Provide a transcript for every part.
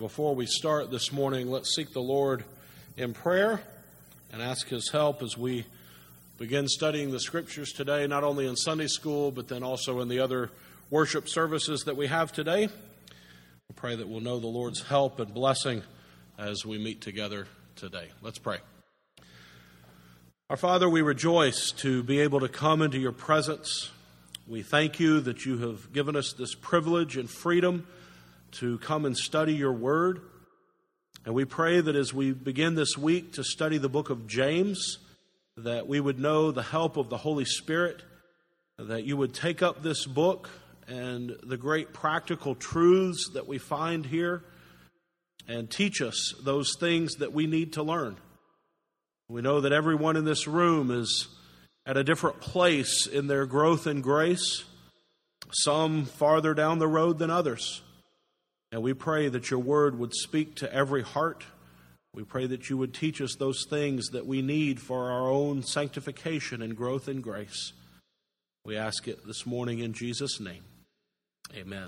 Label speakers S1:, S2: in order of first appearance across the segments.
S1: Before we start this morning, let's seek the Lord in prayer and ask His help as we begin studying the Scriptures today, not only in Sunday school, but then also in the other worship services that we have today. We pray that we'll know the Lord's help and blessing as we meet together today. Let's pray. Our Father, we rejoice to be able to come into your presence. We thank you that you have given us this privilege and freedom to come and study your word. And we pray that as we begin this week to study the book of James, that we would know the help of the Holy Spirit, that you would take up this book and the great practical truths that we find here and teach us those things that we need to learn. We know that everyone in this room is at a different place in their growth in grace, some farther down the road than others. And we pray that your word would speak to every heart. We pray that you would teach us those things that we need for our own sanctification and growth in grace. We ask it this morning in Jesus' name. Amen.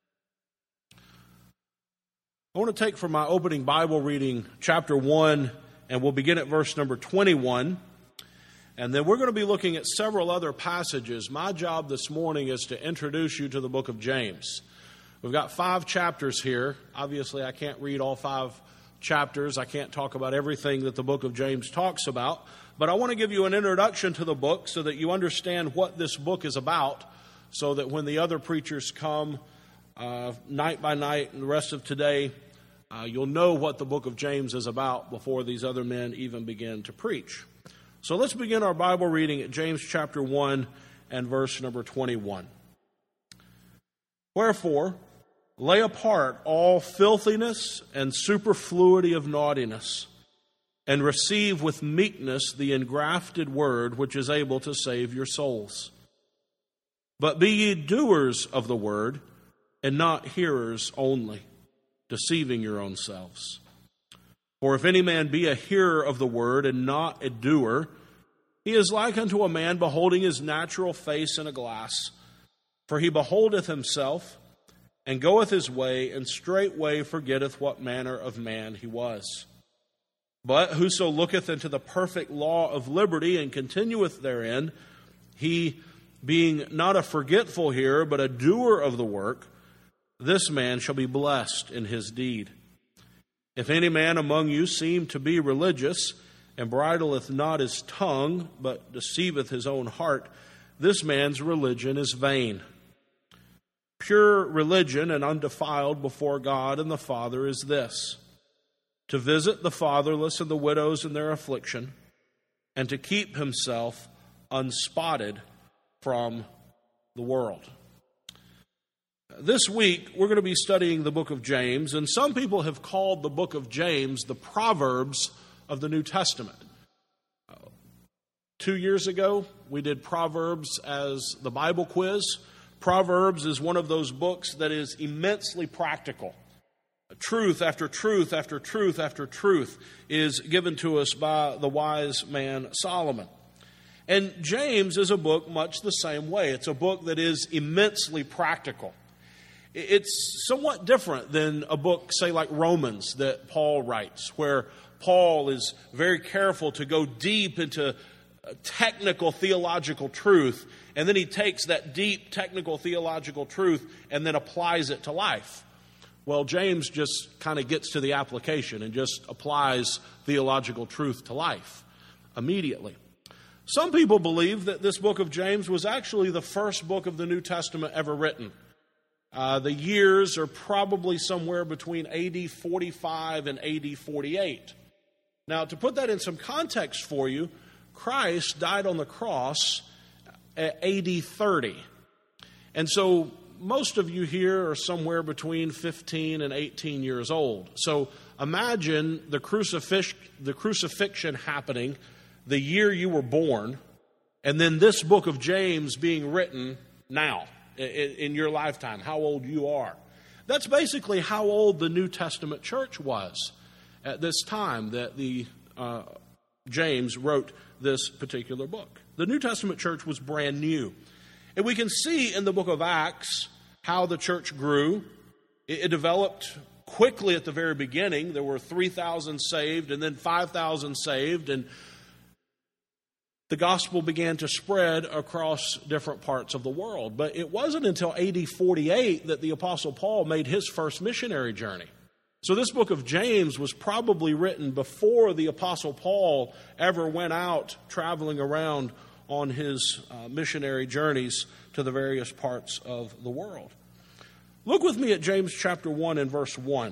S1: I want to take from my opening Bible reading chapter 1, and we'll begin at verse number 21. And then we're going to be looking at several other passages. My job this morning is to introduce you to the book of James. We've got 5 chapters here. Obviously, I can't read all 5 chapters. I can't talk about everything that the book of James talks about. But I want to give you an introduction to the book so that you understand what this book is about, so that when the other preachers come night by night and the rest of today, you'll know what the book of James is about before these other men even begin to preach. So let's begin our Bible reading at James chapter 1 and verse number 21. Wherefore, lay apart all filthiness and superfluity of naughtiness, and receive with meekness the engrafted word which is able to save your souls. But be ye doers of the word, and not hearers only, deceiving your own selves. For if any man be a hearer of the word, and not a doer, he is like unto a man beholding his natural face in a glass. For he beholdeth himself, and goeth his way, and straightway forgetteth what manner of man he was. But whoso looketh into the perfect law of liberty, and continueth therein, he being not a forgetful hearer, but a doer of the work, this man shall be blessed in his deed. If any man among you seem to be religious, and bridleth not his tongue, but deceiveth his own heart, this man's religion is vain. Pure religion and undefiled before God and the Father is this: to visit the fatherless and the widows in their affliction, and to keep himself unspotted from the world. This week, we're going to be studying the book of James, and some people have called the book of James the Proverbs of the New Testament. 2 years ago, we did Proverbs as the Bible quiz. Proverbs is one of those books that is immensely practical. Truth after truth after truth after truth is given to us by the wise man Solomon. And James is a book much the same way. It's a book that is immensely practical. It's somewhat different than a book, say, like Romans that Paul writes, where Paul is very careful to go deep into technical theological truth, and then he takes that deep technical theological truth and then applies it to life. Well, James just kind of gets to the application and just applies theological truth to life immediately. Some people believe that this book of James was actually the first book of the New Testament ever written. The years are probably somewhere between AD 45 and AD 48. Now, to put that in some context for you, Christ died on the cross at AD 30. And so most of you here are somewhere between 15 and 18 years old. So imagine the crucifixion happening the year you were born, and then this book of James being written now in your lifetime, how old you are. That's basically how old the New Testament church was at this time that the James wrote this particular book. The New Testament church was brand new. And we can see in the book of Acts how the church grew. It developed quickly at the very beginning, there were 3,000 saved and then 5,000 saved, and the gospel began to spread across different parts of the world. But it wasn't until AD 48 that the Apostle Paul made his first missionary journey. So this book of James was probably written before the Apostle Paul ever went out traveling around on his missionary journeys to the various parts of the world. Look with me at James chapter 1 and verse 1.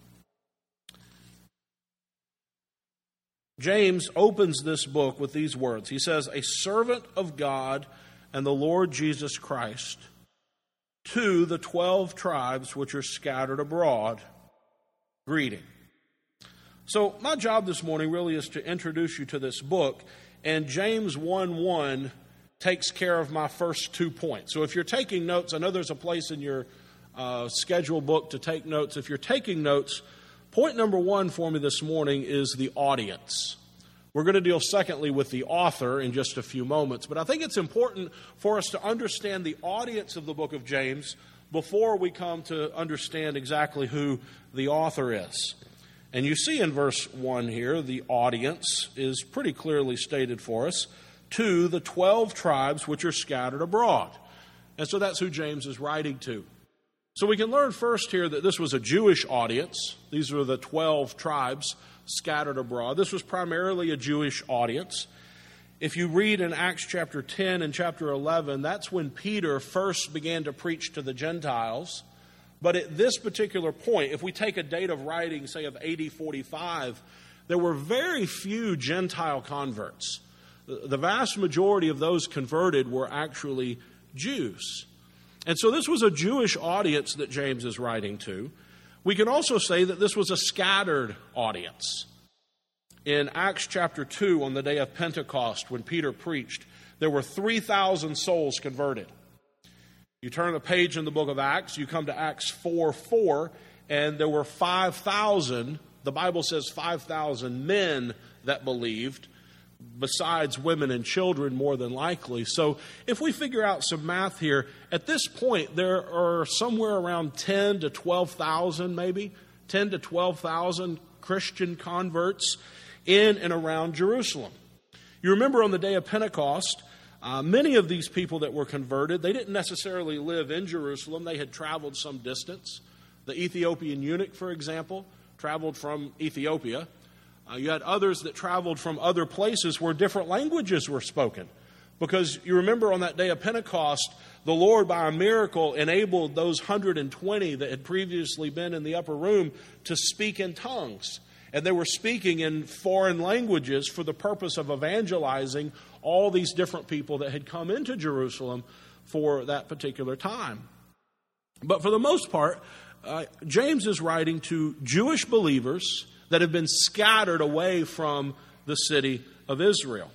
S1: James opens this book with these words. He says, "A servant of God and the Lord Jesus Christ, to the 12 tribes which are scattered abroad, greeting." So my job this morning really is to introduce you to this book, and James 1:1 takes care of my first 2 points. So if you're taking notes, I know there's a place in your schedule book to take notes. If you're taking notes, point number 1 for me this morning is the audience. We're going to deal secondly with the author in just a few moments, but I think it's important for us to understand the audience of the book of James before we come to understand exactly who the author is. And you see in verse 1 here, the audience is pretty clearly stated for us, to the 12 tribes which are scattered abroad. And so that's who James is writing to. So we can learn first here that this was a Jewish audience. These were the 12 tribes scattered abroad. This was primarily a Jewish audience. If you read in Acts chapter 10 and chapter 11, that's when Peter first began to preach to the Gentiles. But at this particular point, if we take a date of writing, say of AD 45, there were very few Gentile converts. The vast majority of those converted were actually Jews. And so this was a Jewish audience that James is writing to. We can also say that this was a scattered audience. In Acts chapter 2, on the day of Pentecost, when Peter preached, there were 3,000 souls converted. You turn the page in the book of Acts, you come to Acts 4:4, and there were 5,000, the Bible says 5,000 men that believed, besides women and children more than likely. So if we figure out some math here, at this point there are somewhere around 10 to 12,000 maybe, 10 to 12,000 Christian converts in and around Jerusalem. You remember on the day of Pentecost, many of these people that were converted, they didn't necessarily live in Jerusalem. They had traveled some distance. The Ethiopian eunuch, for example, traveled from Ethiopia. You had others that traveled from other places where different languages were spoken. Because you remember on that day of Pentecost, the Lord, by a miracle, enabled those 120 that had previously been in the upper room to speak in tongues. And they were speaking in foreign languages for the purpose of evangelizing all these different people that had come into Jerusalem for that particular time. But for the most part, James is writing to Jewish believers that have been scattered away from the city of Israel.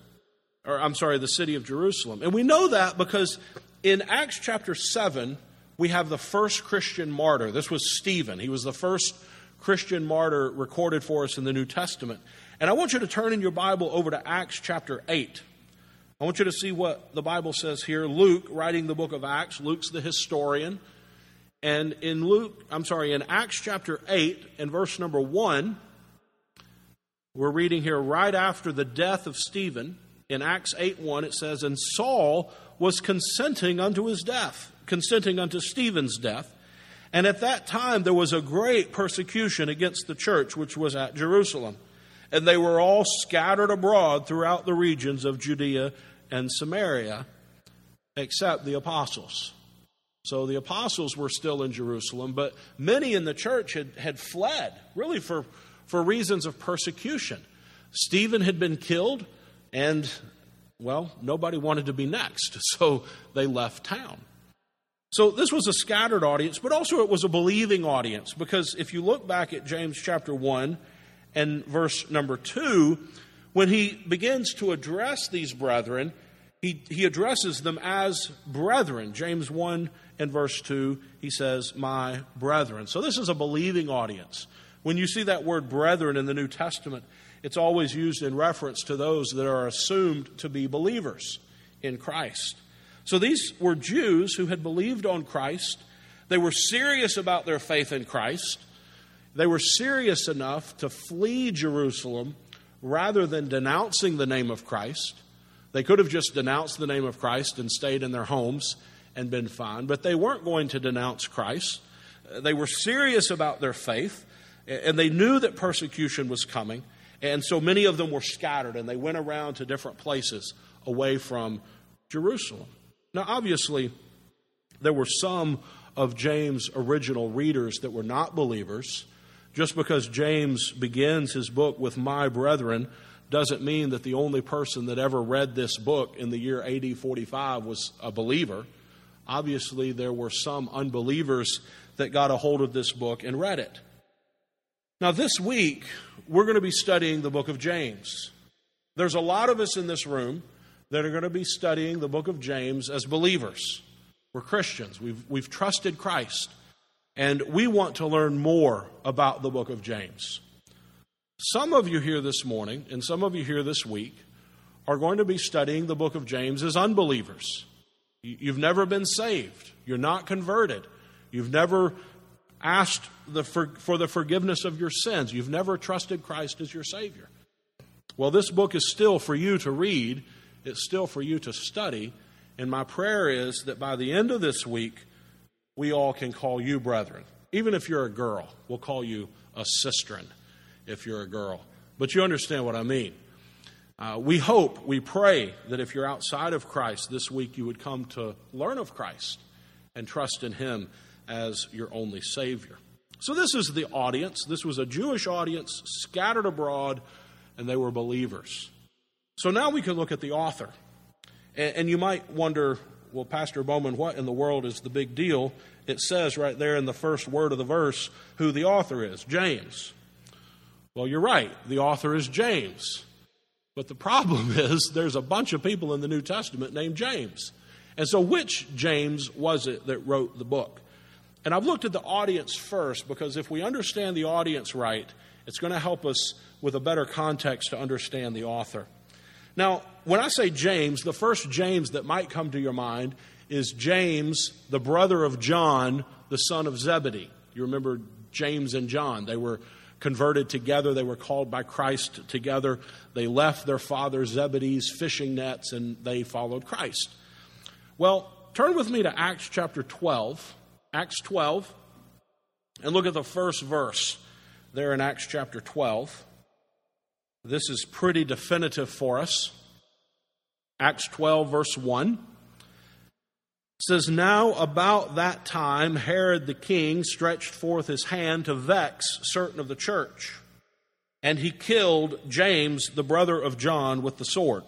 S1: The city of Jerusalem. And we know that because in Acts chapter 7, we have the first Christian martyr. This was Stephen. He was the first Christian martyr recorded for us in the New Testament. And I want you to turn in your Bible over to Acts chapter 8. I want you to see what the Bible says here. Luke, writing the book of Acts, Luke's the historian. And in Acts chapter 8 and verse number 1, we're reading here right after the death of Stephen. In Acts 8:1 it says, "And Saul was consenting unto Stephen's death. And at that time there was a great persecution against the church which was at Jerusalem. And they were all scattered abroad throughout the regions of Judea and Samaria, except the apostles." So the apostles were still in Jerusalem, but many in the church had fled, really for reasons of persecution. Stephen had been killed, and, nobody wanted to be next, so they left town. So this was a scattered audience, but also it was a believing audience, because if you look back at James chapter 1 and verse number 2, when he begins to address these brethren, he addresses them as brethren. James 1 and verse 2, he says, "My brethren." So this is a believing audience. When you see that word brethren in the New Testament, it's always used in reference to those that are assumed to be believers in Christ. So these were Jews who had believed on Christ. They were serious about their faith in Christ. They were serious enough to flee Jerusalem rather than denouncing the name of Christ. They could have just denounced the name of Christ and stayed in their homes and been fine, but they weren't going to denounce Christ. They were serious about their faith, and they knew that persecution was coming, and so many of them were scattered, and they went around to different places away from Jerusalem. Now, obviously, there were some of James' original readers that were not believers. Just because James begins his book with "my brethren" doesn't mean that the only person that ever read this book in the year AD 45 was a believer. Obviously, there were some unbelievers that got a hold of this book and read it. Now, this week, we're going to be studying the book of James. There's a lot of us in this room that are going to be studying the book of James as believers. We're Christians. We've trusted Christ. And we want to learn more about the book of James. Some of you here this morning and some of you here this week are going to be studying the book of James as unbelievers. You've never been saved. You're not converted. You've never asked for the forgiveness of your sins. You've never trusted Christ as your Savior. Well, this book is still for you to read. It's still for you to study. And my prayer is that by the end of this week, we all can call you brethren. Even if you're a girl, we'll call you a sistren if you're a girl. But you understand what I mean. We hope, we pray that if you're outside of Christ this week, you would come to learn of Christ and trust in Him as your only Savior. So this is the audience. This was a Jewish audience scattered abroad, and they were believers. So now we can look at the author. And you might wonder, well, Pastor Bowman, what in the world is the big deal? It says right there in the first word of the verse who the author is, James. Well, you're right. The author is James. But the problem is there's a bunch of people in the New Testament named James. And so which James was it that wrote the book? And I've looked at the audience first because if we understand the audience right, it's going to help us with a better context to understand the author. Now, when I say James, the first James that might come to your mind is James, the brother of John, the son of Zebedee. You remember James and John. They were converted together. They were called by Christ together. They left their father Zebedee's fishing nets and they followed Christ. Well, turn with me to Acts chapter 12. Acts 12. And look at the first verse there in Acts chapter 12. This is pretty definitive for us. Acts 12, verse 1. It says, "Now about that time Herod the king stretched forth his hand to vex certain of the church, and he killed James, the brother of John, with the sword."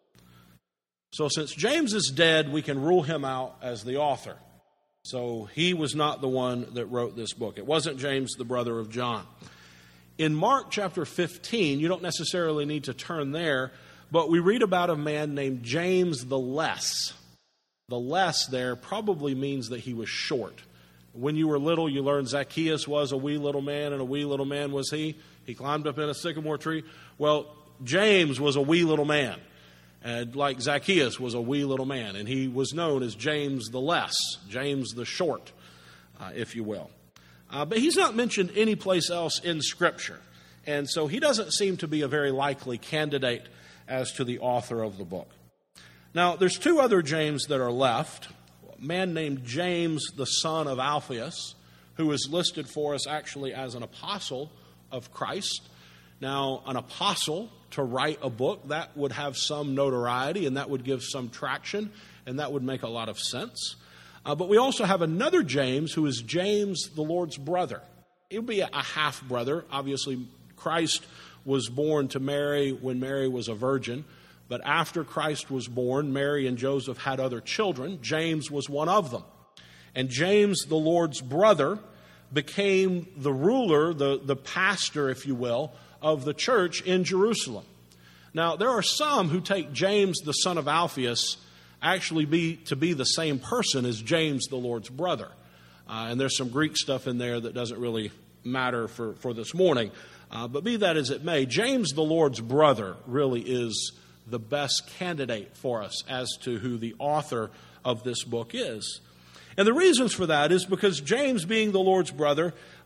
S1: So since James is dead, we can rule him out as the author. So he was not the one that wrote this book. It wasn't James, the brother of John. In Mark chapter 15, you don't necessarily need to turn there, but we read about a man named James the Less. The less there probably means that he was short. When you were little, you learned Zacchaeus was a wee little man, and a wee little man was he. He climbed up in a sycamore tree. Well, James was a wee little man, and like Zacchaeus was a wee little man, and he was known as James the Less, James the Short, if you will. But he's not mentioned any place else in Scripture. And so he doesn't seem to be a very likely candidate as to the author of the book. Now, there's two other James that are left. A man named James, the son of Alphaeus, who is listed for us actually as an apostle of Christ. Now, an apostle to write a book, that would have some notoriety and that would give some traction and that would make a lot of sense. But we also have another James who is James, the Lord's brother. It would be a half-brother. Obviously, Christ was born to Mary when Mary was a virgin. But after Christ was born, Mary and Joseph had other children. James was one of them. And James, the Lord's brother, became the ruler, the pastor, if you will, of the church in Jerusalem. Now, there are some who take James, the son of Alphaeus, actually to be the same person as James, the Lord's brother. And there's some Greek stuff in there that doesn't really matter for this morning. But be that as it may, James, the Lord's brother, really is the best candidate for us as to who the author of this book is. And the reasons for that is because James, being the Lord's brother,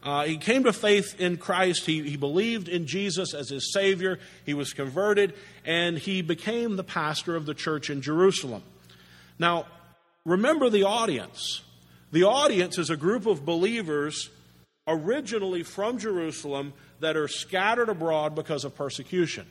S1: He came to faith in Christ. He believed in Jesus as his Savior. He was converted, and he became the pastor of the church in Jerusalem. Now, remember the audience. The audience is a group of believers originally from Jerusalem that are scattered abroad because of persecution.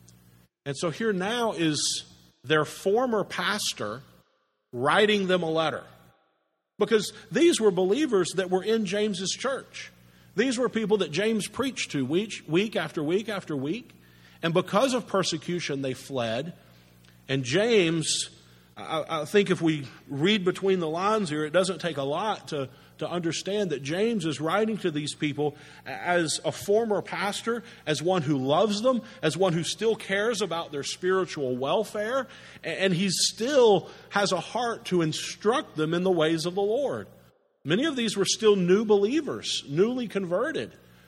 S1: And so here now is their former pastor writing them a letter. Because these were believers that were in James's church. These were people that James preached to week after week after week. And because of persecution, they fled. And James, I think if we read between the lines here, it doesn't take a lot to understand that James is writing to these people as a former pastor, as one who loves them, as one who still cares about their spiritual welfare, and he still has a heart to instruct them in the ways of the Lord. Many of these were still new believers, newly converted,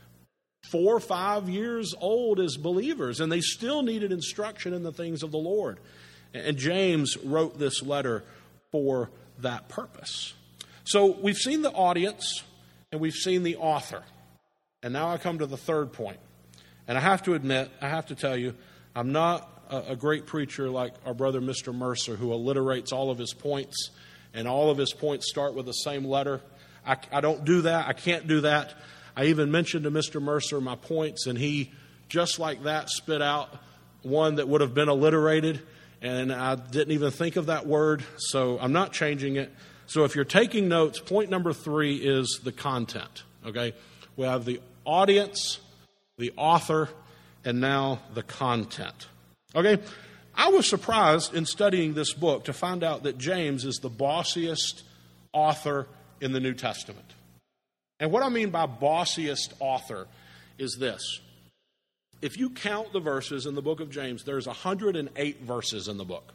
S1: 4 or 5 years old as believers, and they still needed instruction in the things of the Lord. And James wrote this letter for that purpose. So we've seen the audience and we've seen the author. And now I come to the third point. And I have to admit, I have to tell you, I'm not a great preacher like our brother Mr. Mercer, who alliterates all of his points, and all of his points start with the same letter. I don't do that. I can't do that. I even mentioned to Mr. Mercer my points, and he, just like that, spit out one that would have been alliterated, and I didn't even think of that word, so I'm not changing it. So if you're taking notes, point number 3 is the content, okay? We have the audience, the author, and now the content, okay? I was surprised in studying this book to find out that James is the bossiest author in the New Testament. And what I mean by bossiest author is this. If you count the verses in the book of James, there's 108 verses in the book.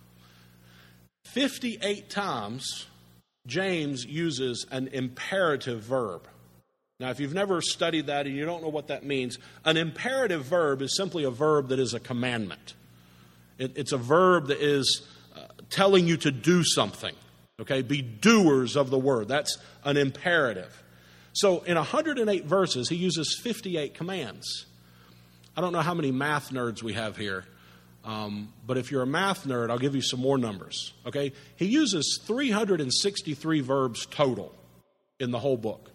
S1: 58 times James uses an imperative verb. Now, if you've never studied that and you don't know what that means, an imperative verb is simply a verb that is a commandment. It's a verb that is telling you to do something. Okay, be doers of the word. That's an imperative. So in 108 verses, he uses 58 commands. I don't know how many math nerds we have here, but if you're a math nerd, I'll give you some more numbers. Okay, he uses 363 verbs total in the whole book.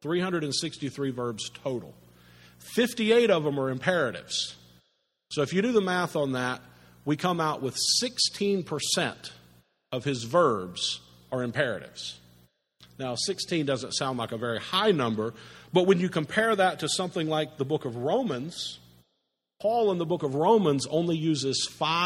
S1: 363 verbs total. 58 of them are imperatives. So if you do the math on that, we come out with 16% of his verbs are imperatives. Now, 16 doesn't sound like a very high number, but when you compare that to something like the book of Romans, Paul in the book of Romans only uses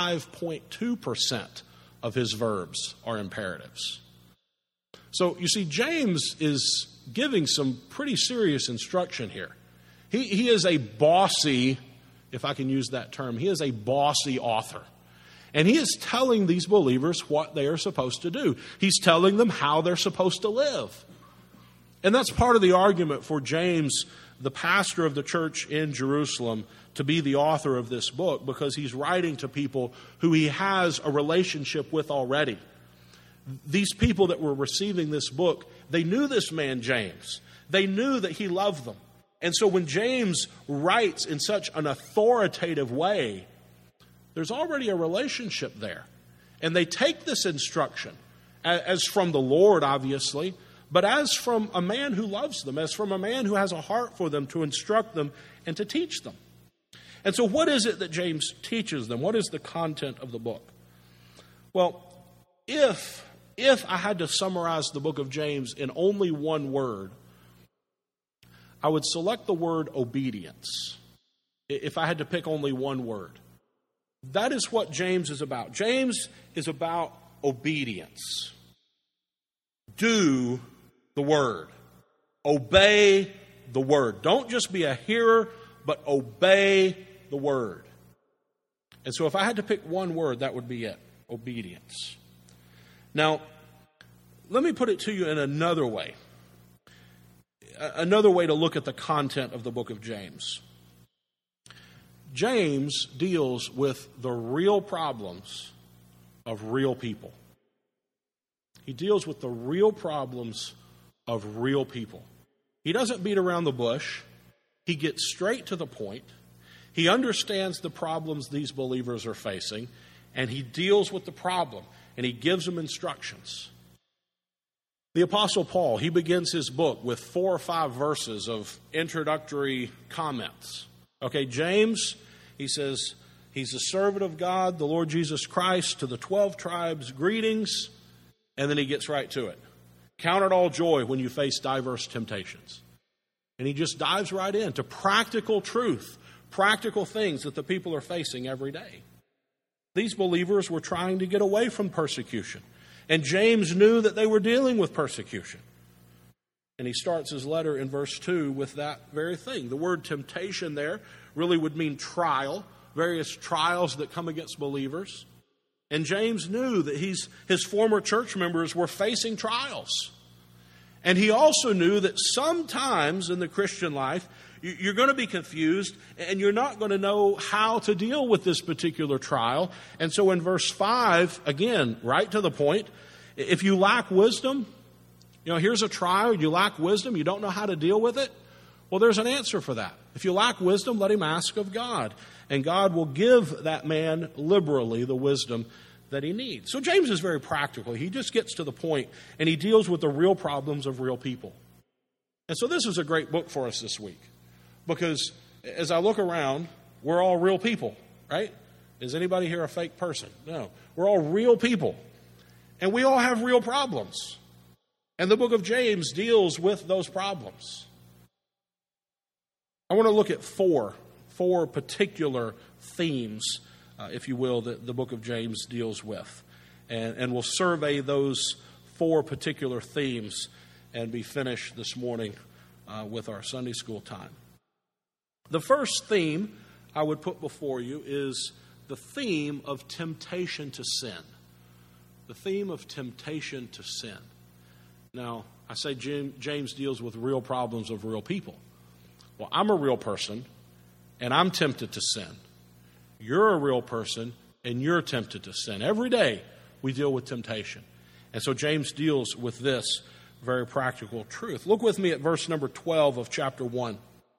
S1: 5.2% of his verbs are imperatives. So you see, James is giving some pretty serious instruction here. He is a bossy, if I can use that term, he is a bossy author. And he is telling these believers what they are supposed to do. He's telling them how they're supposed to live. And that's part of the argument for James, the pastor of the church in Jerusalem, to be the author of this book, because he's writing to people who he has a relationship with already. These people that were receiving this book, they knew this man James. They knew that he loved them. And so when James writes in such an authoritative way, there's already a relationship there. And they take this instruction as from the Lord, obviously, but as from a man who loves them, as from a man who has a heart for them to instruct them and to teach them. And so what is it that James teaches them? What is the content of the book? Well, if I had to summarize the book of James in only one word, I would select the word obedience. If I had to pick only one word. That is what James is about. James is about obedience. Do the word. Obey the word. Don't just be a hearer, but obey the word. And so if I had to pick one word, that would be it. Obedience. Now, let me put it to you in another way. Another way to look at the content of the book of James. James deals with the real problems of real people. He deals with the real problems of real people. He doesn't beat around the bush. He gets straight to the point. He understands the problems these believers are facing, and he deals with the problem, and he gives them instructions. The Apostle Paul, he begins his book with 4 or 5 verses of introductory comments. Okay, James, he says, he's a servant of God, the Lord Jesus Christ, to the 12 tribes, greetings, and then he gets right to it. Count it all joy when you face diverse temptations. And he just dives right into practical truth, practical things that the people are facing every day. These believers were trying to get away from persecution. And James knew that they were dealing with persecution. And he starts his letter in verse 2 with that very thing. The word temptation there really would mean trial, various trials that come against believers. And James knew that his former church members were facing trials. And he also knew that sometimes in the Christian life, you're going to be confused and you're not going to know how to deal with this particular trial. And so in verse 5, again, right to the point, if you lack wisdom, here's a trial, you lack wisdom, you don't know how to deal with it, well, there's an answer for that. If you lack wisdom, let him ask of God. And God will give that man liberally the wisdom that he needs. So James is very practical. He just gets to the point, and he deals with the real problems of real people. And so this is a great book for us this week, because as I look around, we're all real people, right? Is anybody here a fake person? No. We're all real people, and we all have real problems. And the book of James deals with those problems. I want to look at four particular themes, if you will, that the book of James deals with. And we'll survey those 4 particular themes and be finished this morning with our Sunday school time. The first theme I would put before you is the theme of temptation to sin. The theme of temptation to sin. Now, I say James deals with real problems of real people. Well, I'm a real person, and I'm tempted to sin. You're a real person, and you're tempted to sin. Every day we deal with temptation. And so James deals with this very practical truth. Look with me at verse number 12 of chapter 1.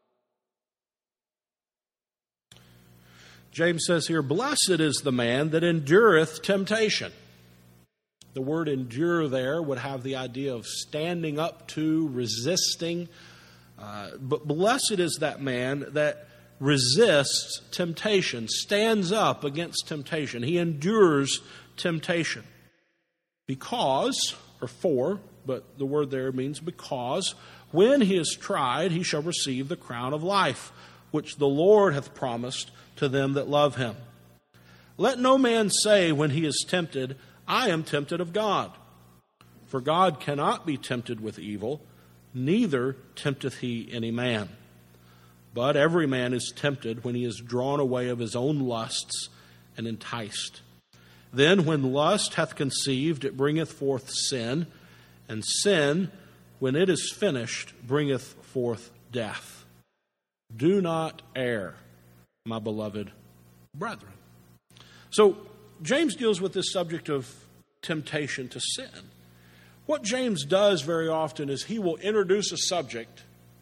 S1: James says here, "Blessed is the man that endureth temptation." The word endure there would have the idea of standing up to, resisting. But blessed is that man that resists temptation, stands up against temptation. He endures temptation. Because, or for, but the word there means because, when he is tried, he shall receive the crown of life, which the Lord hath promised to them that love him. Let no man say when he is tempted, I am tempted of God. For God cannot be tempted with evil, neither tempteth he any man. But every man is tempted when he is drawn away of his own lusts and enticed. Then when lust hath conceived, it bringeth forth sin, and sin, when it is finished, bringeth forth death. Do not err, my beloved brethren. So James deals with this subject of temptation to sin. What James does very often is he will introduce a subject,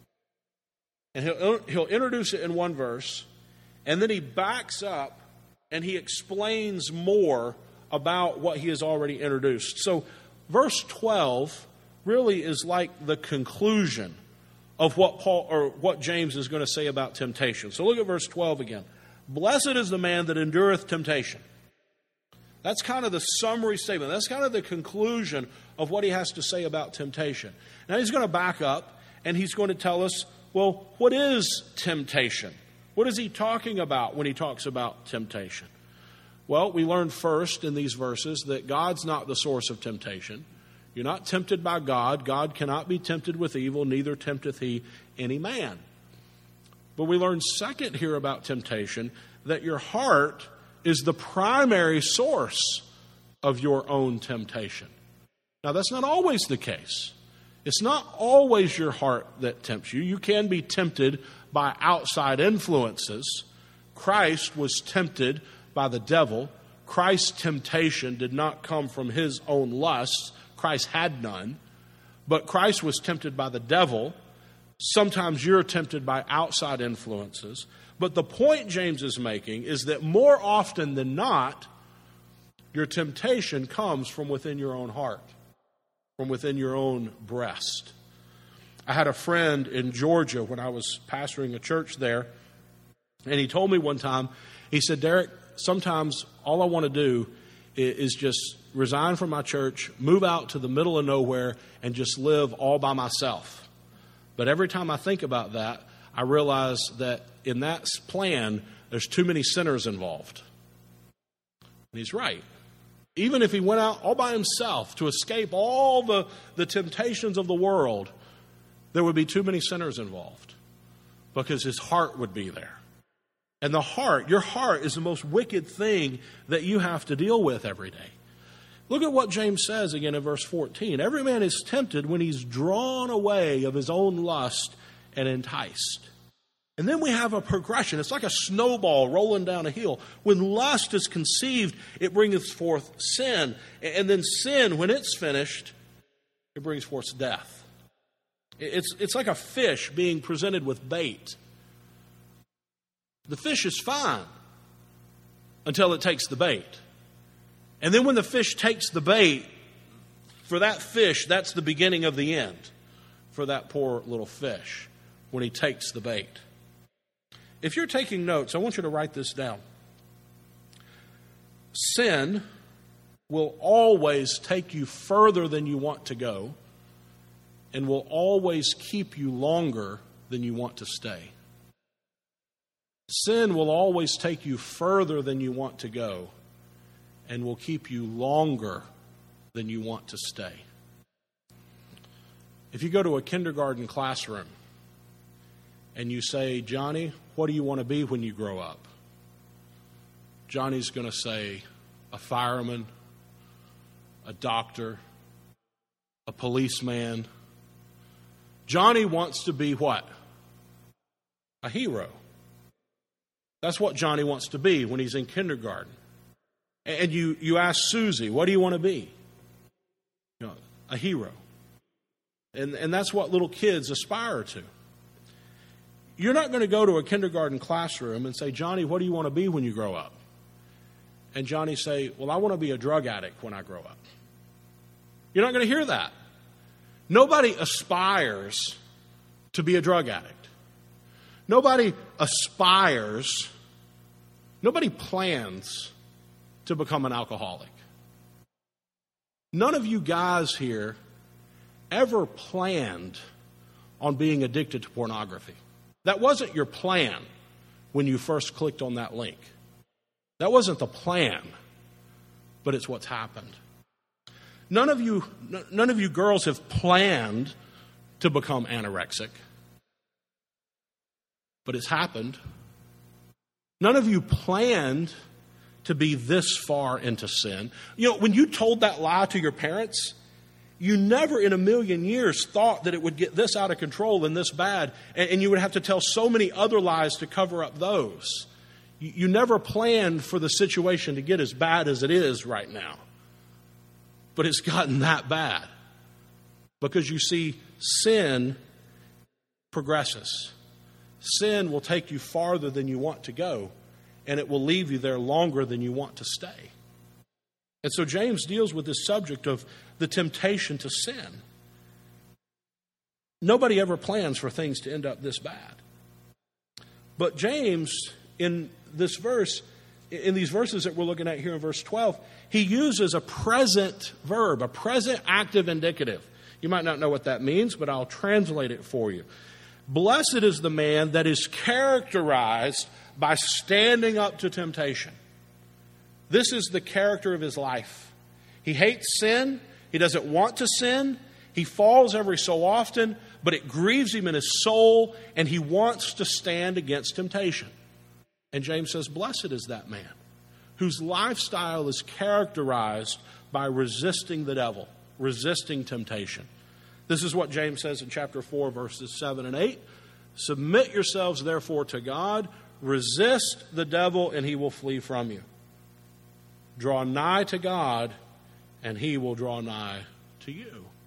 S1: and he'll introduce it in one verse, and then he backs up and he explains more about what he has already introduced. So verse 12 really is like the conclusion of what James is going to say about temptation. So look at verse 12 again. Blessed is the man that endureth temptation. That's kind of the summary statement. That's kind of the conclusion of what he has to say about temptation. Now he's going to back up and he's going to tell us, well, what is temptation? What is he talking about when he talks about temptation? Well, we learn first in these verses that God's not the source of temptation. You're not tempted by God. God cannot be tempted with evil, neither tempteth he any man. But we learn second here about temptation that your heart is the primary source of your own temptation. Now, that's not always the case. It's not always your heart that tempts you. You can be tempted by outside influences. Christ was tempted by the devil. Christ's temptation did not come from his own lusts. Christ had none. But Christ was tempted by the devil. Sometimes you're tempted by outside influences. But the point James is making is that more often than not, your temptation comes from within your own heart, from within your own breast. I had a friend in Georgia when I was pastoring a church there, and he told me one time, he said, Derek, sometimes all I want to do is just resign from my church, move out to the middle of nowhere, and just live all by myself. But every time I think about that, I realize that in that plan, there's too many sinners involved. And he's right. Even if he went out all by himself to escape all the temptations of the world, there would be too many sinners involved because his heart would be there. And your heart is the most wicked thing that you have to deal with every day. Look at what James says again in verse 14. Every man is tempted when he's drawn away of his own lust and enticed. And then we have a progression. It's like a snowball rolling down a hill. When lust is conceived, it brings forth sin. And then sin, when it's finished, it brings forth death. It's like a fish being presented with bait. The fish is fine until it takes the bait. And then when the fish takes the bait, for that fish, that's the beginning of the end for that poor little fish when he takes the bait. If you're taking notes, I want you to write this down. Sin will always take you further than you want to go and will always keep you longer than you want to stay. Sin will always take you further than you want to go and will keep you longer than you want to stay. If you go to a kindergarten classroom and you say, Johnny, what do you want to be when you grow up? Johnny's going to say a fireman, a doctor, a policeman. Johnny wants to be what? A hero. That's what Johnny wants to be when he's in kindergarten. And you ask Susie, what do you want to be? You know, a hero. And that's what little kids aspire to. You're not going to go to a kindergarten classroom and say, Johnny, what do you want to be when you grow up? And Johnny say, well, I want to be a drug addict when I grow up. You're not going to hear that. Nobody aspires to be a drug addict. Nobody plans to become an alcoholic. None of you guys here ever planned on being addicted to pornography. That wasn't your plan when you first clicked on that link. That wasn't the plan, but it's what's happened. None of you girls have planned to become anorexic, but it's happened. None of you planned to be this far into sin. You know, when you told that lie to your parents, you never in a million years thought that it would get this out of control and this bad, and you would have to tell so many other lies to cover up those. You never planned for the situation to get as bad as it is right now. But it's gotten that bad. Because you see, sin progresses. Sin will take you farther than you want to go, and it will leave you there longer than you want to stay. And so James deals with this subject of the temptation to sin. Nobody ever plans for things to end up this bad. But James, in this verse, in these verses that we're looking at here in verse 12, he uses a present verb, a present active indicative. You might not know what that means, but I'll translate it for you. Blessed is the man that is characterized by standing up to temptation. This is the character of his life. He hates sin. He doesn't want to sin. He falls every so often, but it grieves him in his soul, and he wants to stand against temptation. And James says, blessed is that man whose lifestyle is characterized by resisting the devil, resisting temptation. This is what James says in chapter 4, verses 7 and 8. Submit yourselves, therefore, to God. Resist the devil, and he will flee from you. Draw nigh to God, and he will draw nigh to you.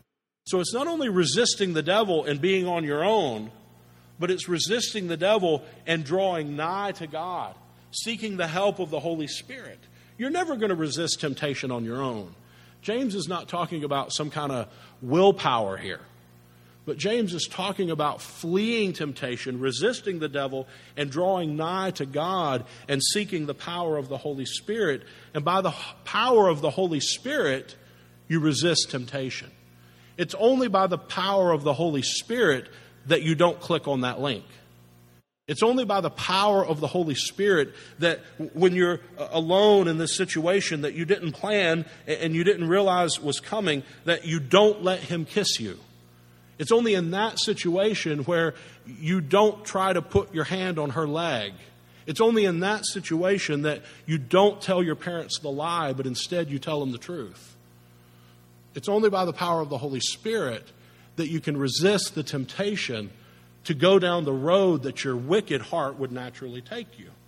S1: So it's not only resisting the devil and being on your own, but it's resisting the devil and drawing nigh to God, seeking the help of the Holy Spirit. You're never going to resist temptation on your own. James is not talking about some kind of willpower here. But James is talking about fleeing temptation, resisting the devil, and drawing nigh to God and seeking the power of the Holy Spirit. And by the power of the Holy Spirit, you resist temptation. It's only by the power of the Holy Spirit that you don't click on that link. It's only by the power of the Holy Spirit that when you're alone in this situation that you didn't plan and you didn't realize was coming, that you don't let him kiss you. It's only in that situation where you don't try to put your hand on her leg. It's only in that situation that you don't tell your parents the lie, but instead you tell them the truth. It's only by the power of the Holy Spirit that you can resist the temptation to go down the road that your wicked heart would naturally take you.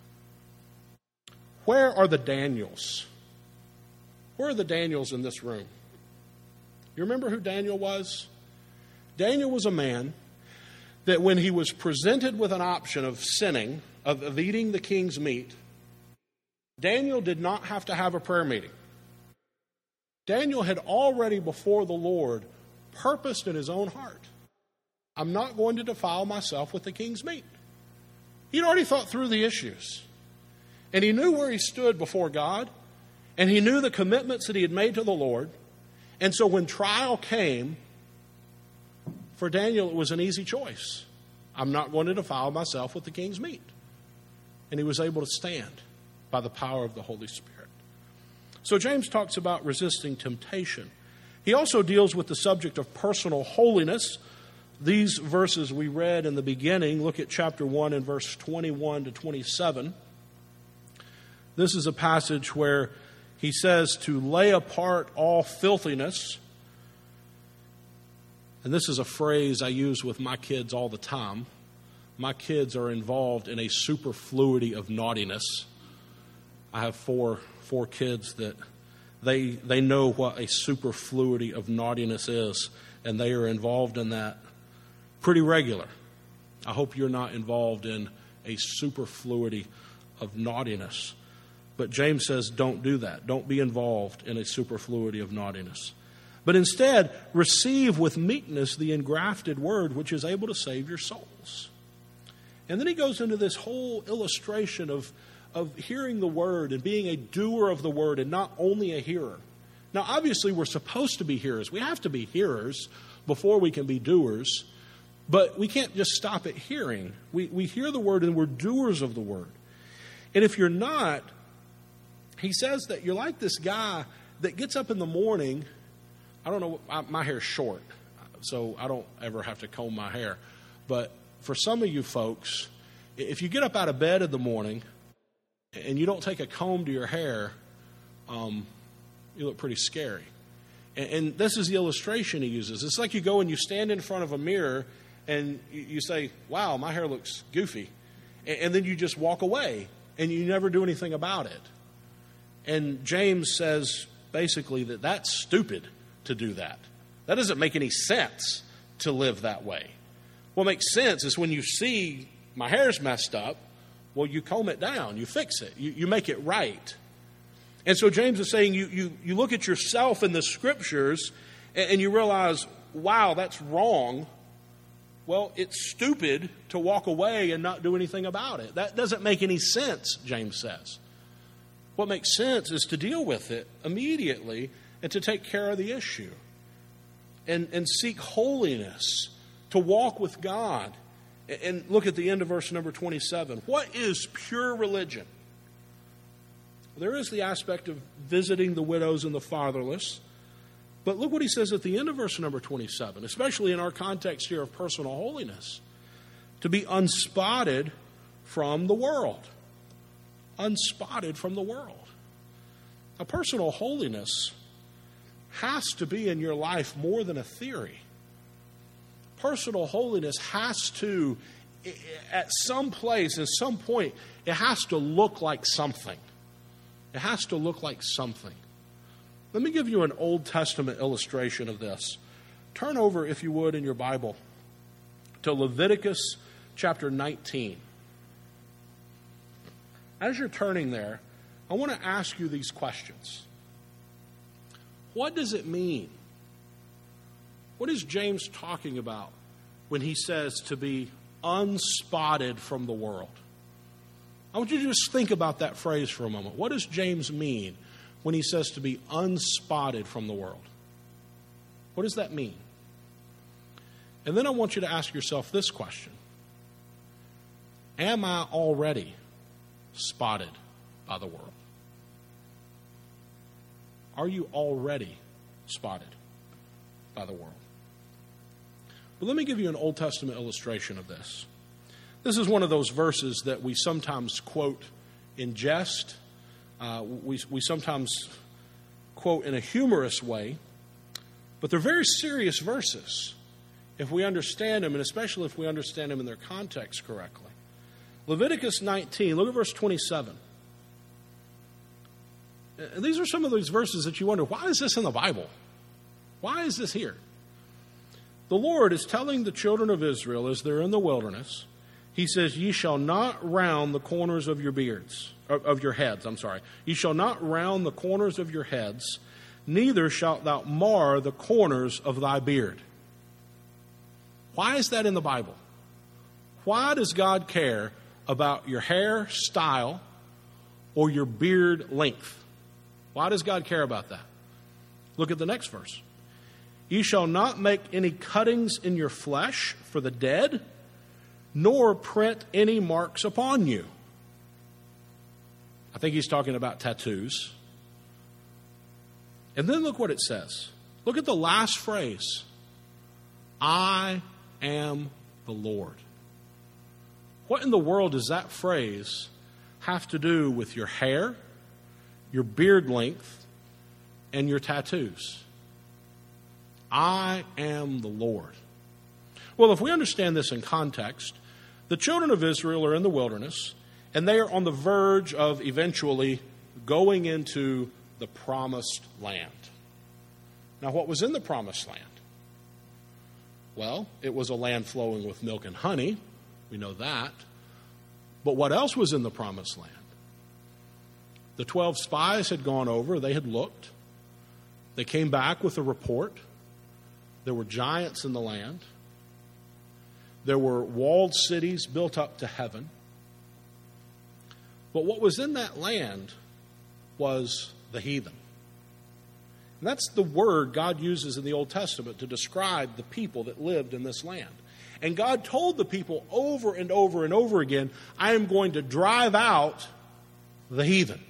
S1: Where are the Daniels? Where are the Daniels in this room? You remember who Daniel was? Daniel was a man that when he was presented with an option of sinning, of eating the king's meat, Daniel did not have to have a prayer meeting. Daniel had already before the Lord purposed in his own heart, I'm not going to defile myself with the king's meat. He'd already thought through the issues. And he knew where he stood before God. And he knew the commitments that he had made to the Lord. And so when trial came, for Daniel, it was an easy choice. I'm not going to defile myself with the king's meat. And he was able to stand by the power of the Holy Spirit. So James talks about resisting temptation. He also deals with the subject of personal holiness. These verses we read in the beginning, look at chapter 1 and verse 21 to 27. This is a passage where he says to lay apart all filthiness. And this is a phrase I use with my kids all the time. My kids are involved in a superfluity of naughtiness. I have four kids that they know what a superfluity of naughtiness is, and they are involved in that pretty regular. I hope you're not involved in a superfluity of naughtiness. But James says don't do that. Don't be involved in a superfluity of naughtiness. But instead, receive with meekness the engrafted word which is able to save your souls. And then he goes into this whole illustration of hearing the word and being a doer of the word and not only a hearer. Now, obviously, we're supposed to be hearers. We have to be hearers before we can be doers. But we can't just stop at hearing. We hear the word and we're doers of the word. And if you're not, he says that you're like this guy that gets up in the morning. I don't know, my hair's short, so I don't ever have to comb my hair. But for some of you folks, if you get up out of bed in the morning and you don't take a comb to your hair, you look pretty scary. And this is the illustration he uses. It's like you go and you stand in front of a mirror and you say, wow, my hair looks goofy. And then you just walk away and you never do anything about it. And James says basically that that's stupid to do that. That doesn't make any sense to live that way. What makes sense is when you see my hair's messed up, well, you comb it down, you fix it, you make it right. And so James is saying you look at yourself in the scriptures and you realize, wow, that's wrong. Well, it's stupid to walk away and not do anything about it. That doesn't make any sense, James says. What makes sense is to deal with it immediately and to take care of the issue and seek holiness, to walk with God. And look at the end of verse number 27. What is pure religion? There is the aspect of visiting the widows and the fatherless. But look what he says at the end of verse number 27, especially in our context here of personal holiness. To be unspotted from the world. Unspotted from the world. A personal holiness has to be in your life more than a theory. Personal holiness has to, at some place, at some point, it has to look like something. It has to look like something. Let me give you an Old Testament illustration of this. turn over, if you would, in your Bible to Leviticus chapter 19. As you're turning there, I want to ask you these questions. What does it mean? What is James talking about when he says to be unspotted from the world? I want you to just think about that phrase for a moment. What does James mean when he says to be unspotted from the world? What does that mean? And then I want you to ask yourself this question. Am I already spotted by the world? Are you already spotted by the world? But let me give you an Old Testament illustration of this. This is one of those verses that we sometimes quote in jest. We sometimes quote in a humorous way. But they're very serious verses if we understand them, and especially if we understand them in their context correctly. Leviticus 19, look at verse 27. And these are some of those verses that you wonder, why is this in the Bible? Why is this here? The Lord is telling the children of Israel as they're in the wilderness, He says, ye shall not round the corners of your beards, of your heads, Ye shall not round the corners of your heads, neither shalt thou mar the corners of thy beard. Why is that in the Bible? Why does God care about your hair style or your beard length? Why does God care about that? Look at the next verse. Ye shall not make any cuttings in your flesh for the dead, nor print any marks upon you. I think he's talking about tattoos. And then look what it says. Look at the last phrase. I am the Lord. What in the world does that phrase have to do with your hair, your beard length, and your tattoos? I am the Lord. Well, if we understand this in context, the children of Israel are in the wilderness, and they are on the verge of eventually going into the promised land. Now, what was in the promised land? Well, it was a land flowing with milk and honey. We know that. But what else was in the promised land? The 12 spies had gone over. They had looked. They came back with a report. There were giants in the land. There were walled cities built up to heaven. But what was in that land was the heathen. And that's the word God uses in the Old Testament to describe the people that lived in this land. And God told the people over and over and over again, I am going to drive out the heathen.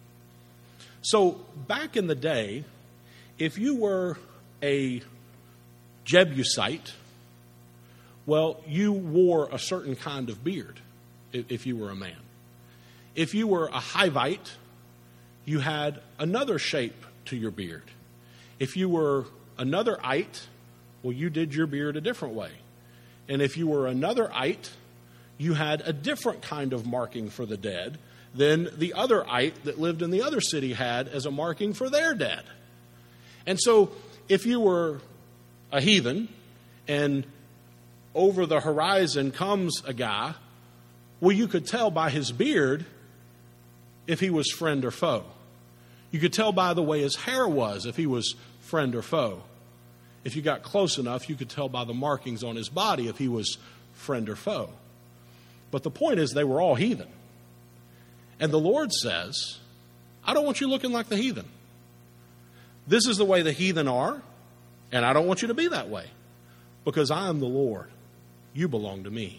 S1: So back in the day, if you were a Jebusite, well, you wore a certain kind of beard if you were a man. If you were a Hivite, you had another shape to your beard. If you were another ite, well, you did your beard a different way. And if you were another ite, you had a different kind of marking for the dead than the other ite that lived in the other city had as a marking for their dead. And so if you were a heathen and over the horizon comes a guy, well, you could tell by his beard if he was friend or foe. You could tell by the way his hair was if he was friend or foe. If you got close enough, you could tell by the markings on his body if he was friend or foe. But the point is, they were all heathen. And the Lord says, I don't want you looking like the heathen. This is the way the heathen are, and I don't want you to be that way. Because I am the Lord. You belong to me.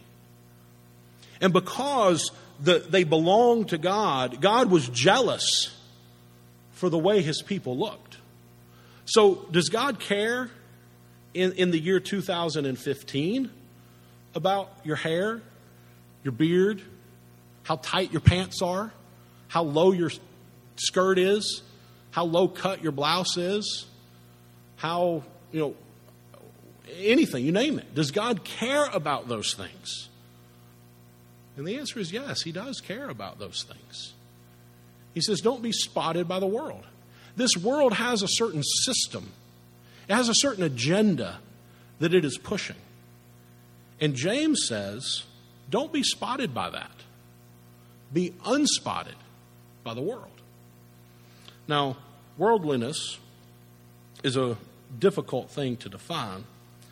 S1: And because they belonged to God, God was jealous for the way his people looked. So does God care in the year 2015 about your hair, your beard, how tight your pants are, how low your skirt is, how low cut your blouse is, how, anything, you name it. Does God care about those things? And the answer is yes, he does care about those things. He says, don't be spotted by the world. This world has a certain system. It has a certain agenda that it is pushing. And James says, don't be spotted by that. Be unspotted by the world. Now, worldliness is a difficult thing to define.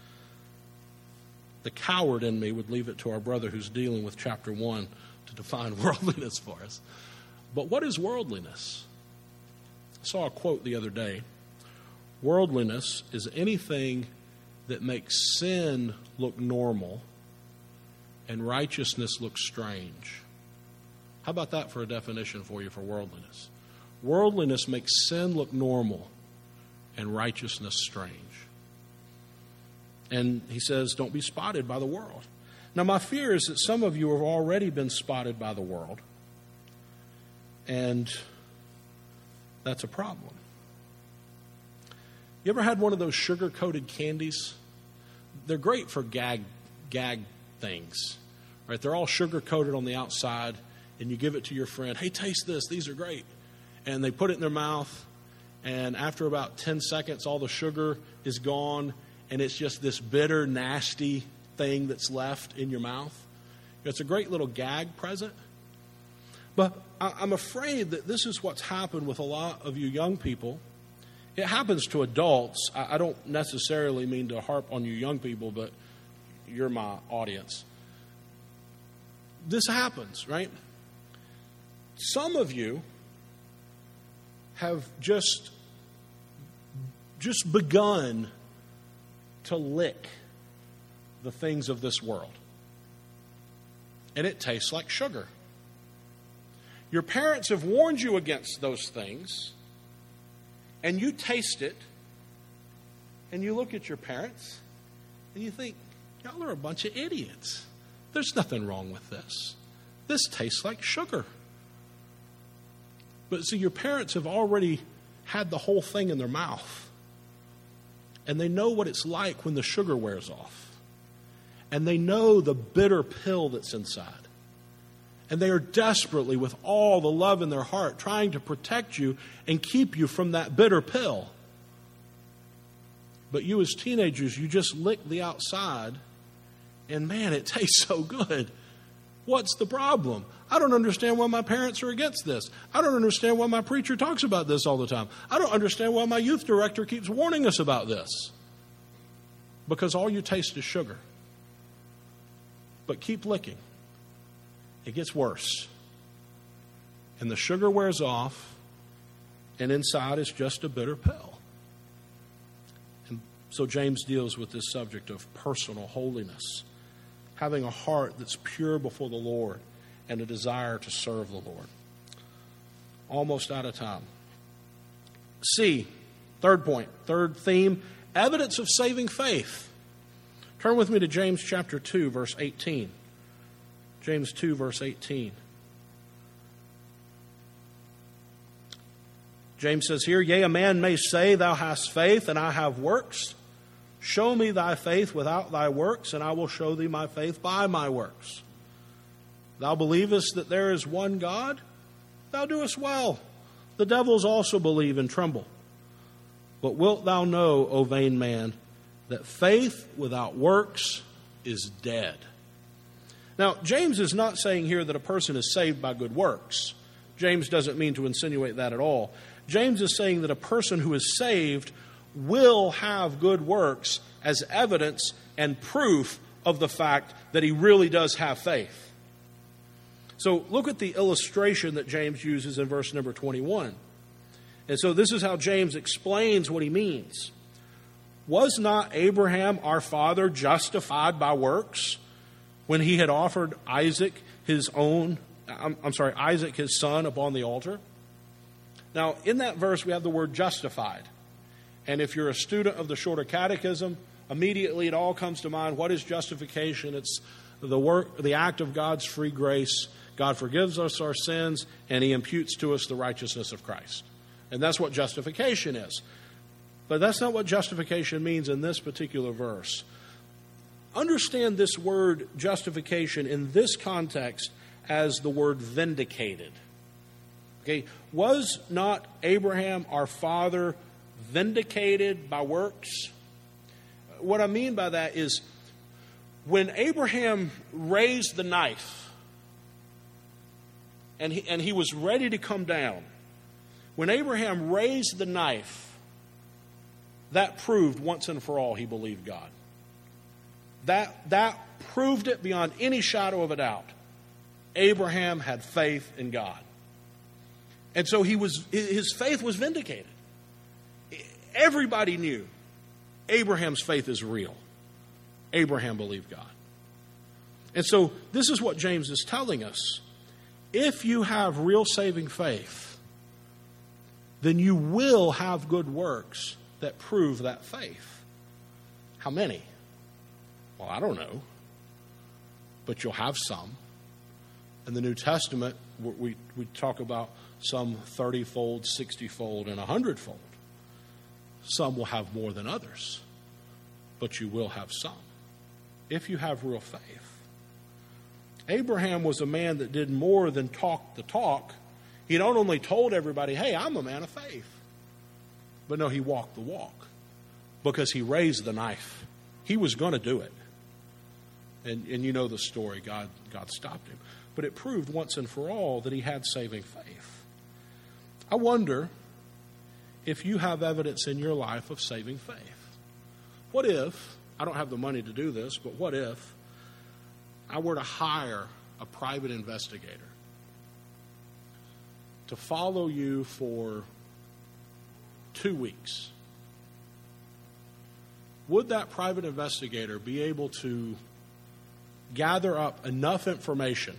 S1: The coward in me would leave it to our brother who's dealing with chapter 1 to define worldliness for us. But what is worldliness? I saw a quote the other day. Worldliness is anything that makes sin look normal and righteousness look strange. How about that for a definition for you for worldliness? Worldliness makes sin look normal and righteousness strange. And he says, don't be spotted by the world. Now, my fear is that some of you have already been spotted by the world, and that's a problem. You ever had one of those sugar-coated candies? They're great for gag things, right? They're all sugar-coated on the outside, and you give it to your friend. Hey, taste this. These are great. And they put it in their mouth, and after about 10 seconds, all the sugar is gone, and it's just this bitter, nasty thing that's left in your mouth. It's a great little gag present. But I'm afraid that this is what's happened with a lot of you young people. It happens to adults. I don't necessarily mean to harp on you young people, but you're my audience. This happens, right? Some of you have just begun to lick the things of this world. And it tastes like sugar. Your parents have warned you against those things, and you taste it, and you look at your parents, and you think, y'all are a bunch of idiots. There's nothing wrong with this. This tastes like sugar. But see, your parents have already had the whole thing in their mouth, and they know what it's like when the sugar wears off. And they know the bitter pill that's inside. And they are desperately, with all the love in their heart, trying to protect you and keep you from that bitter pill. But you as teenagers, you just lick the outside, and man, it tastes so good. What's the problem? I don't understand why my parents are against this. I don't understand why my preacher talks about this all the time. I don't understand why my youth director keeps warning us about this. Because all you taste is sugar. But keep licking. It gets worse. And the sugar wears off, and inside is just a bitter pill. And so James deals with this subject of personal holiness, having a heart that's pure before the Lord and a desire to serve the Lord. Almost out of time. C, third point, third theme, evidence of saving faith. Turn with me to James chapter 2, verse 18. James 2, verse 18. James says here, yea, a man may say, thou hast faith, and I have works. Show me thy faith without thy works, and I will show thee my faith by my works. Thou believest that there is one God? Thou doest well. The devils also believe and tremble. But wilt thou know, O vain man, that faith without works is dead? Now, James is not saying here that a person is saved by good works. James doesn't mean to insinuate that at all. James is saying that a person who is saved will have good works as evidence and proof of the fact that he really does have faith. So look at the illustration that James uses in verse number 21. And so this is how James explains what he means. Was not Abraham our father justified by works when he had offered Isaac his son upon the altar? Now, in that verse, we have the word justified. And if you're a student of the Shorter Catechism, immediately it all comes to mind. What is justification? It's the act of God's free grace. God forgives us our sins, and he imputes to us the righteousness of Christ. And that's what justification is. But that's not what justification means in this particular verse. Understand this word justification in this context as the word vindicated. Okay, was not Abraham our father vindicated by works? What I mean by that is when Abraham raised the knife and he was ready to come down, when Abraham raised the knife, that proved once and for all he believed God. That proved it beyond any shadow of a doubt. Abraham had faith in God. And so his faith was vindicated. Everybody knew Abraham's faith is real. Abraham believed God. And so this is what James is telling us. If you have real saving faith, then you will have good works that prove that faith. How many? Well, I don't know. But you'll have some. In the New Testament, we talk about some 30-fold, 60-fold, and 100-fold. Some will have more than others, but you will have some, if you have real faith. Abraham was a man that did more than talk the talk. He not only told everybody, hey, I'm a man of faith, but no, he walked the walk because he raised the knife. He was going to do it. And you know the story. God stopped him. But it proved once and for all that he had saving faith. I wonder if you have evidence in your life of saving faith. What if, I don't have the money to do this, but what if I were to hire a private investigator to follow you for 2 weeks? Would that private investigator be able to gather up enough information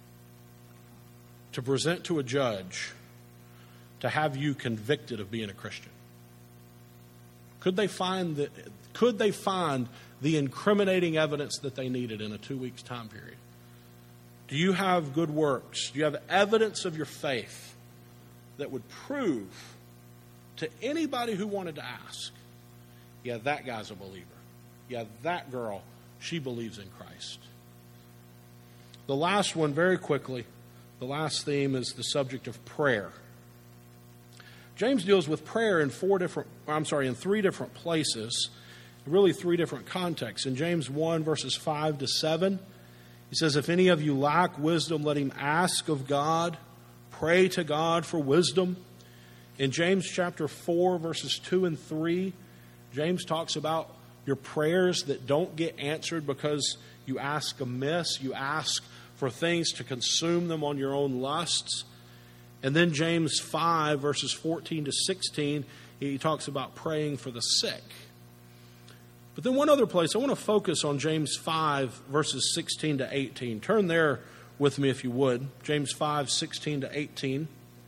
S1: to present to a judge to have you convicted of being a Christian? Could they find the incriminating evidence that they needed in a 2 weeks time period? Do you have good works? Do you have evidence of your faith that would prove to anybody who wanted to ask, yeah, that guy's a believer. Yeah, that girl, she believes in Christ. The last one, very quickly, the last theme is the subject of prayer. James deals with prayer in three different places, really three different contexts. In James 1, verses 5 to 7, he says, if any of you lack wisdom, let him ask of God. Pray to God for wisdom. In James chapter 4, verses 2 and 3, James talks about your prayers that don't get answered because you ask amiss. You ask for things to consume them on your own lusts. And then James 5, verses 14 to 16, he talks about praying for the sick. But then one other place, I want to focus on James 5, verses 16 to 18. Turn there with me if you would. James 5, 16 to 18.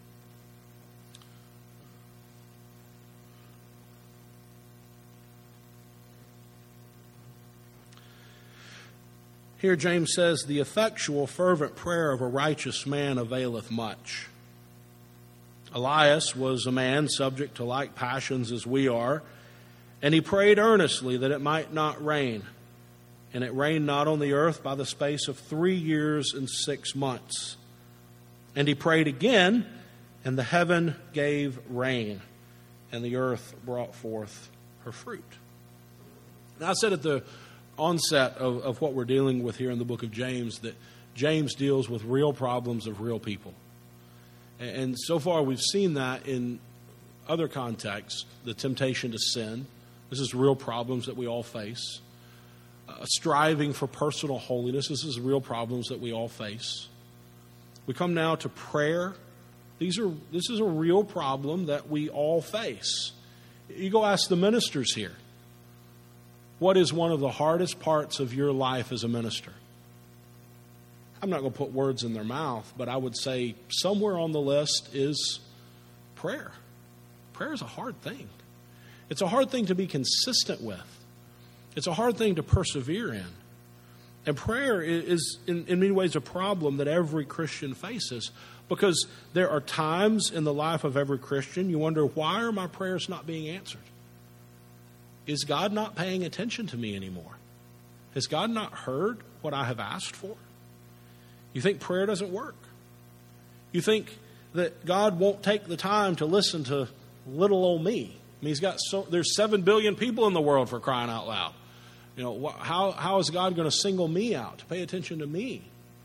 S1: Here James says, the effectual fervent prayer of a righteous man availeth much. Elias was a man subject to like passions as we are, and he prayed earnestly that it might not rain. And it rained not on the earth by the space of 3 years and 6 months. And he prayed again, and the heaven gave rain, and the earth brought forth her fruit. Now, I said at the onset of what we're dealing with here in the book of James that James deals with real problems of real people. And so far we've seen that in other contexts, the temptation to sin. This is real problems that we all face. Striving for personal holiness. This is real problems that we all face. We come now to prayer. This is a real problem that we all face. You go ask the ministers here. What is one of the hardest parts of your life as a minister? I'm not going to put words in their mouth, but I would say somewhere on the list is prayer. Prayer is a hard thing. It's a hard thing to be consistent with. It's a hard thing to persevere in. And prayer is in many ways a problem that every Christian faces, because there are times in the life of every Christian you wonder, why are my prayers not being answered? Is God not paying attention to me anymore? Has God not heard what I have asked for? You think prayer doesn't work? You think that God won't take the time to listen to little old me? I mean, there's 7 billion people in the world, for crying out loud. How is God going to single me out to pay attention to me?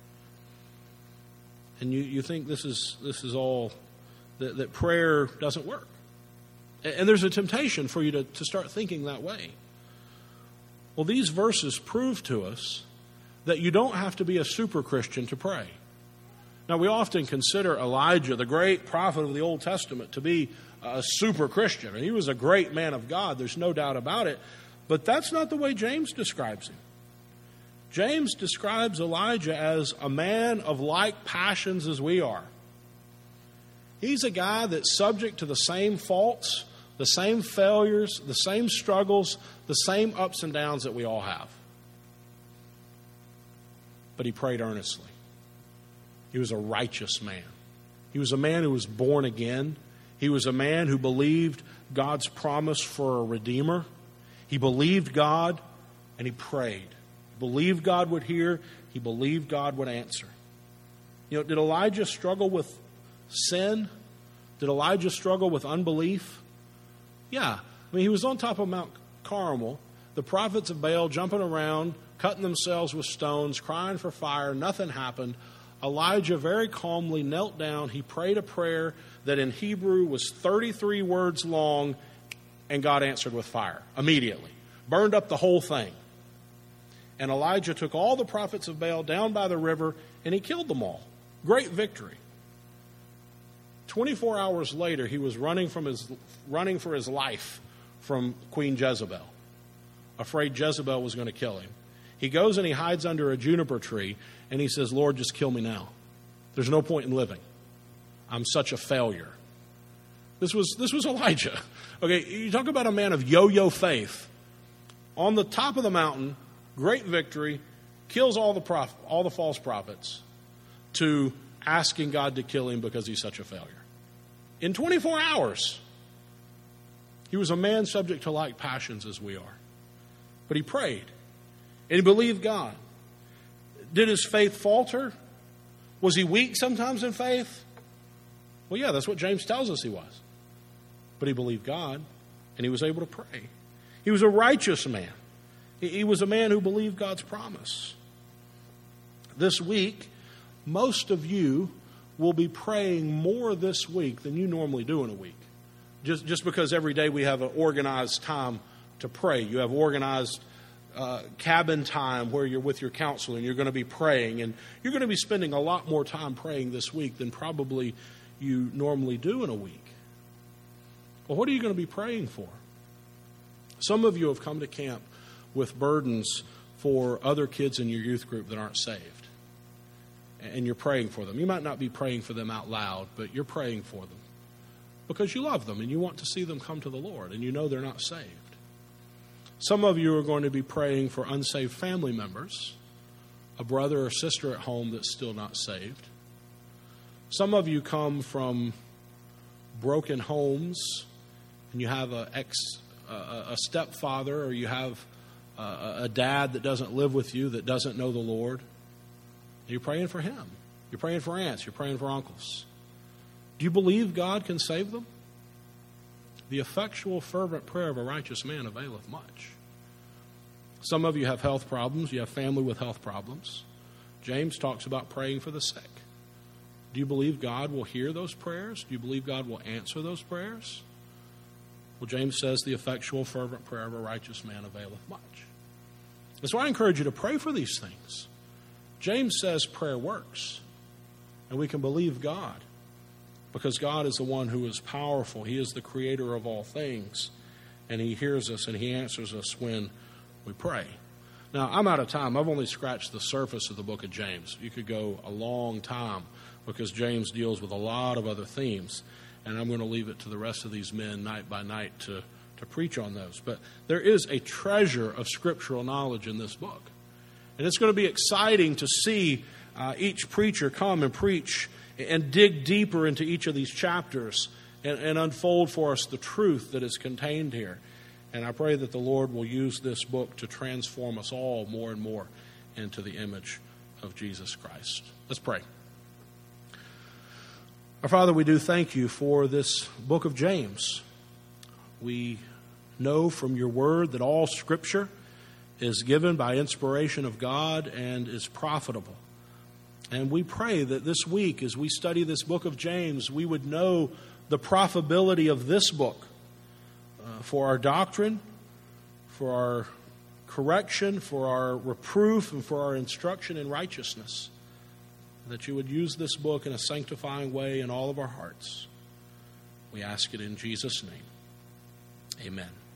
S1: And you think this is all that prayer doesn't work. And there's a temptation for you to start thinking that way. Well, these verses prove to us that you don't have to be a super Christian to pray. Now, we often consider Elijah, the great prophet of the Old Testament, to be a super Christian. And he was a great man of God, there's no doubt about it. But that's not the way James describes him. James describes Elijah as a man of like passions as we are. He's a guy that's subject to the same faults, the same failures, the same struggles, the same ups and downs that we all have. But he prayed earnestly. He was a righteous man. He was a man who was born again. He was a man who believed God's promise for a Redeemer. He believed God, and he prayed. He believed God would hear. He believed God would answer. Did Elijah struggle with sin? Did Elijah struggle with unbelief? Yeah. He was on top of Mount Carmel. The prophets of Baal jumping around, cutting themselves with stones, crying for fire. Nothing happened. Elijah very calmly knelt down. He prayed a prayer that in Hebrew was 33 words long, and God answered with fire immediately. Burned up the whole thing. And Elijah took all the prophets of Baal down by the river, and he killed them all. Great victory. 24 hours later, he was running for his life from Queen Jezebel, afraid Jezebel was going to kill him. He goes and he hides under a juniper tree, and he says, Lord, just kill me now. There's no point in living. I'm such a failure. This was Elijah. Okay, you talk about a man of yo-yo faith. On the top of the mountain, great victory, kills all the false prophets, to asking God to kill him because he's such a failure. In 24 hours, he was a man subject to like passions as we are. But he prayed, and he believed God. Did his faith falter? Was he weak sometimes in faith? Well, yeah, that's what James tells us he was. But he believed God, and he was able to pray. He was a righteous man. He was a man who believed God's promise. This week, most of you will be praying more this week than you normally do in a week. Just because every day we have an organized time to pray. You have organized cabin time where you're with your counselor and you're going to be praying. And you're going to be spending a lot more time praying this week than probably you normally do in a week. Well, what are you going to be praying for? Some of you have come to camp with burdens for other kids in your youth group that aren't saved. And you're praying for them. You might not be praying for them out loud, but you're praying for them because you love them and you want to see them come to the Lord and you know they're not saved. Some of you are going to be praying for unsaved family members, a brother or sister at home that's still not saved. Some of you come from broken homes and you have a stepfather, or you have a dad that doesn't live with you, that doesn't know the Lord. You're praying for him. You're praying for aunts. You're praying for uncles. Do you believe God can save them? The effectual, fervent prayer of a righteous man availeth much. Some of you have health problems. You have family with health problems. James talks about praying for the sick. Do you believe God will hear those prayers? Do you believe God will answer those prayers? Well, James says the effectual, fervent prayer of a righteous man availeth much. And so I encourage you to pray for these things. James says prayer works, and we can believe God because God is the one who is powerful. He is the creator of all things, and he hears us and he answers us when we pray. Now, I'm out of time. I've only scratched the surface of the book of James. You could go a long time because James deals with a lot of other themes, and I'm going to leave it to the rest of these men night by night to preach on those. But there is a treasure of scriptural knowledge in this book. And it's going to be exciting to see each preacher come and preach and dig deeper into each of these chapters and unfold for us the truth that is contained here. And I pray that the Lord will use this book to transform us all more and more into the image of Jesus Christ. Let's pray. Our Father, we do thank you for this book of James. We know from your word that all Scripture is given by inspiration of God and is profitable. And we pray that this week, as we study this book of James, we would know the profitability of this book for our doctrine, for our correction, for our reproof, and for our instruction in righteousness. That you would use this book in a sanctifying way in all of our hearts. We ask it in Jesus' name. Amen.